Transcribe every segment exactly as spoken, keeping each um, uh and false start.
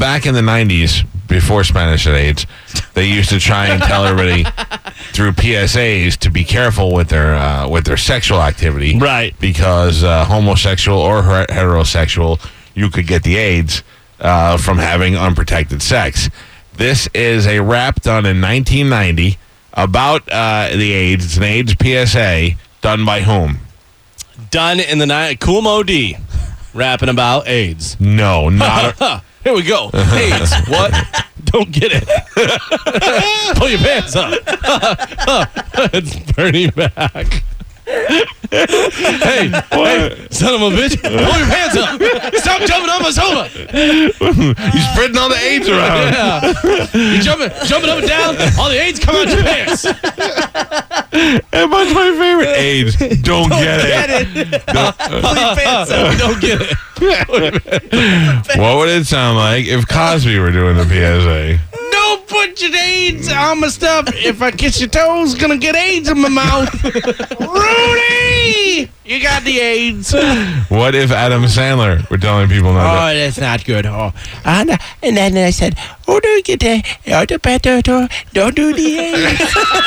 back in the nineties, before Spanish had AIDS, they used to try and tell everybody through P S As to be careful with their uh, with their sexual activity, right? Because uh, homosexual or her- heterosexual, you could get the AIDS uh, from having unprotected sex. This is a rap done in nineteen ninety about uh, the AIDS. It's an AIDS P S A done by whom? Done in the night. Cool Mo D, rapping about AIDS. No, not. A- Here we go. AIDS. What? Don't get it. Pull your pants up. It's Bernie Mac. Hey, hey, son of a bitch, pull your pants up. Stop jumping on my sofa. You're spreading all the AIDS around. Yeah. You jumping, jumping up and down, all the AIDS come out your pants. And what's my favorite? AIDS. Don't, Don't get, get it. it. Don't, pull your pants up. Don't get it. What would it sound like if Cosby were doing the P S A? Don't put your AIDS on my stuff. If I kiss your toes, gonna get AIDS in my mouth. Rudy, you got the AIDS. What if Adam Sandler were telling people not Oh, that's not good. Oh, and, and then I said, "Oh, don't get the, oh, the better, don't, don't do the AIDS."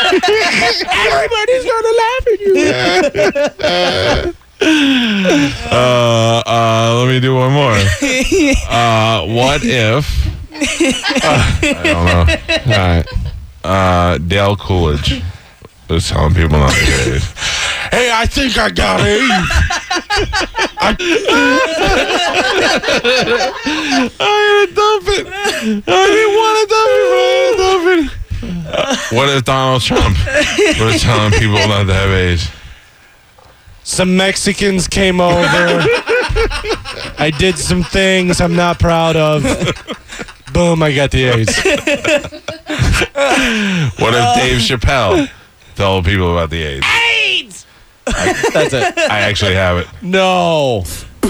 Everybody's gonna laugh at you. uh, uh, let me do one more. Uh, what if? Uh, I don't know. All right. Uh, Dale Coolidge was telling people not to get AIDS. Hey, I think I got AIDS. I, I gotta dump it. I didn't want to dump it, but I had to dump it. Uh, what if Donald Trump was telling people not to have AIDS? Some Mexicans came over. I did some things I'm not proud of. Boom, I got the AIDS. What if Dave Chappelle told people about the AIDS? AIDS. I, That's it. I actually have it. No.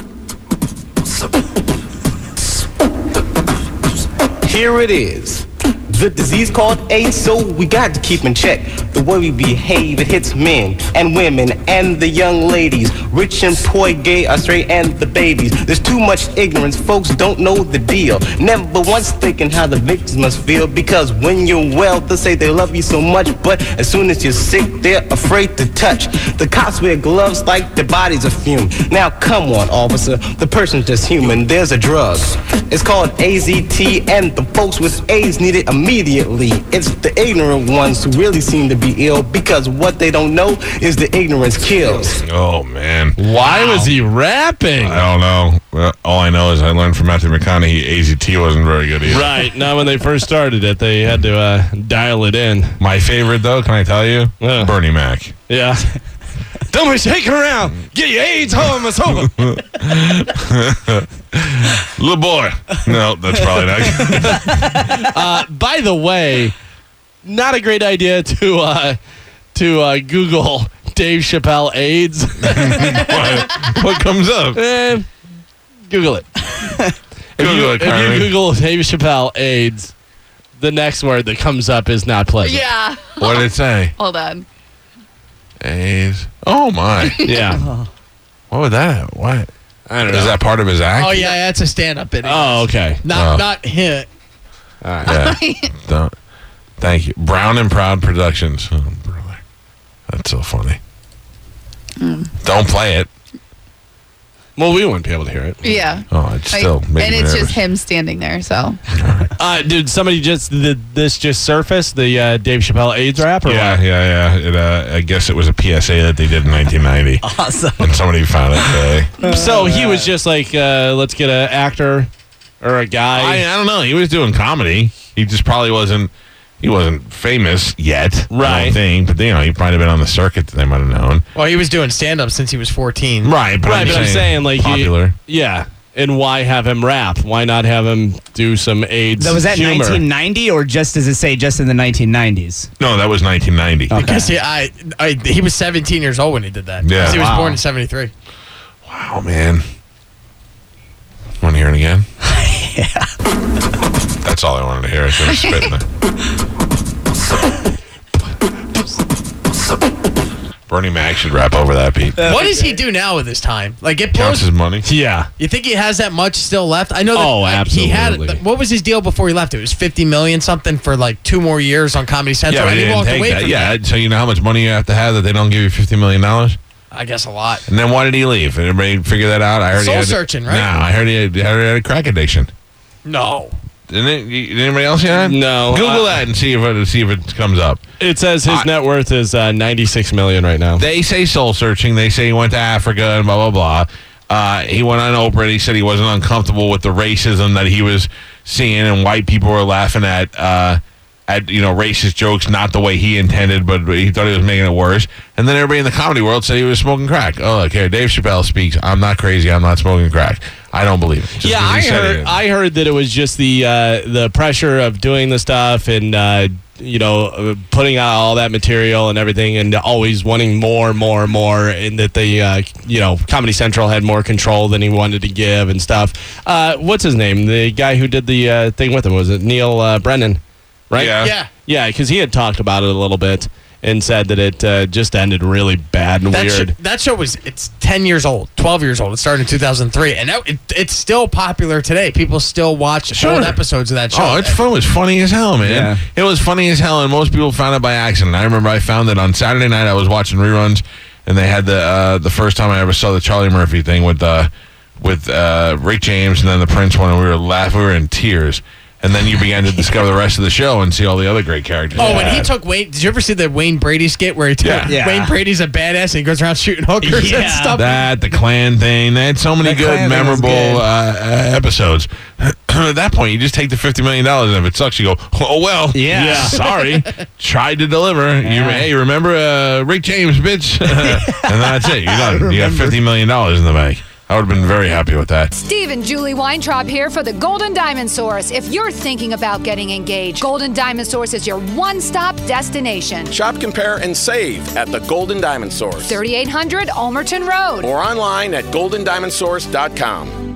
Here it is. The disease called AIDS, so we got to keep in check. The way we behave, it hits men and women and the young ladies, rich and poor, gay or straight, and the babies. There's too much ignorance, folks don't know the deal. Never once thinking how the victims must feel, because when you're well, they'll say they love you so much, but as soon as you're sick, they're afraid to touch. The cops wear gloves like their bodies are fume. Now come on, officer, the person's just human. There's a drug, it's called A Z T, and the folks with AIDS need it immediately. It's the ignorant ones who really seem to be ill, because what they don't know is the ignorance kills. Oh, man. Why was he rapping? I don't know. Well, all I know is I learned from Matthew McConaughey A Z T wasn't very good either. Right. Now, when they first started it, they had to uh, dial it in. My favorite, though, can I tell you? Yeah. Bernie Mac. Yeah. Don't be shaking around. Get your AIDS home, it's over. Little boy. No, that's probably not good. uh, by the way, not a great idea to uh, to uh, Google Dave Chappelle AIDS. what, what comes up? Eh, Google it. if, Google you, it, if Carmen. you Google Dave Chappelle AIDS, the next word that comes up is not pleasant. Yeah. What did it say? Hold on. AIDS. Oh, my. Yeah. What was that? What? I don't know. Is that part of his act? Oh yeah, that's a stand-up bit. Oh, okay. Not Oh. not hit. All right. Yeah. Don't. Thank you. Brown and Proud Productions. Oh, brother. That's so funny. Mm. Don't play it. Well, we wouldn't be able to hear it. Yeah. Oh, it's Like, still and making me it's nervous. just him standing there, so. Uh, dude, somebody just did this just surfaced the uh, Dave Chappelle AIDS rap? Or Yeah, what? yeah, yeah. It, uh, I guess it was a P S A that they did in nineteen ninety. Awesome. And somebody found it today. So he was just like, uh, let's get an actor or a guy. I, I don't know. He was doing comedy. He just probably wasn't. He wasn't famous yet, I Right. don't think, but you know, he might have been on the circuit that they might have known. Well, he was doing stand-up since he was fourteen. Right, but right, I'm but saying I'm saying like he- popular. yeah. And why have him rap? Why not have him do some AIDS That was that humor? nineteen ninety, or just does it say just in the nineteen nineties? No, that was nineteen ninety. Because he, I, I, he was seventeen years old when he did that. Yeah. He was Wow. born in seventy-three. Wow, man. Want to hear it again? Yeah. That's all I wanted to hear. I should have spit in there. Bernie Mac should rap over that, Pete. What does he do now with his time? Like, it Counts blows. his money. Yeah. You think he has that much still left? I know that Oh, like, he absolutely. had. What was his deal before he left? It was fifty million something for like two more years on Comedy Central. Yeah, but and he he didn't walked take away that. from Yeah, that. so you know how much money you have to have that they don't give you fifty million dollars? I guess a lot. And then why did he leave? Did everybody figure that out? I heard he Soul had, searching, right? No, I heard he had, I heard he had a crack addiction. No. Didn't it? Did anybody else hear that? No. Google Uh, that and see if it see if it comes up. It says his I- net worth is uh, ninety-six million dollars right now. They say soul searching. They say he went to Africa and blah blah blah. Uh, he went on Oprah and he said he wasn't uncomfortable with the racism that he was seeing, and white people were laughing at uh, at you know racist jokes, not the way he intended, but he thought he was making it worse. And then everybody in the comedy world said he was smoking crack. Oh, look here, Dave Chappelle speaks. I'm not crazy. I'm not smoking crack. I don't believe it. Just Yeah, 'cause he I said heard. it. I heard that it was just the uh, the pressure of doing the stuff and uh, you know uh, putting out all that material and everything, and always wanting more, more, more, and that the uh, you know Comedy Central had more control than he wanted to give and stuff. Uh, what's his name? The guy who did the uh, thing with him, was it Neil uh, Brennan? Right? Yeah. Yeah. Yeah, because he had talked about it a little bit and said that it uh, just ended really bad and That, weird. sh- that show was, it's ten years old, twelve years old. It started in two thousand three, and that, it, it's still popular today. People still watch Sure. old episodes of that show. Oh, it's fun. It was funny as hell, man. Yeah. It was funny as hell, and most people found it by accident. I remember I found it on Saturday night. I was watching reruns, and they had the uh, the first time I ever saw the Charlie Murphy thing with uh, with uh, Rick James and then the Prince one, and we were laughing. We were in tears. And then you began to discover the rest of the show and see all the other great characters. Oh, and he took Wayne. Did you ever see the Wayne Brady skit where he took Yeah. Yeah. Wayne Brady's a badass and he goes around shooting hookers and Yeah. stuff? That, the Klan thing. They had so many The good, Klan thing was memorable good. uh, uh, episodes. At that point, you just take the fifty million dollars, and if it sucks, you go, oh, well. Yeah. Yeah. Sorry. Tried to deliver. You, Yeah. hey, remember uh, Rick James, bitch? And that's it. You're done. You got fifty million dollars in the bank. I would have been very happy with that. Steve and Julie Weintraub here for the Golden Diamond Source. If you're thinking about getting engaged, Golden Diamond Source is your one-stop destination. Shop, compare, and save at the Golden Diamond Source. thirty-eight hundred Almerton Road. Or online at golden diamond source dot com.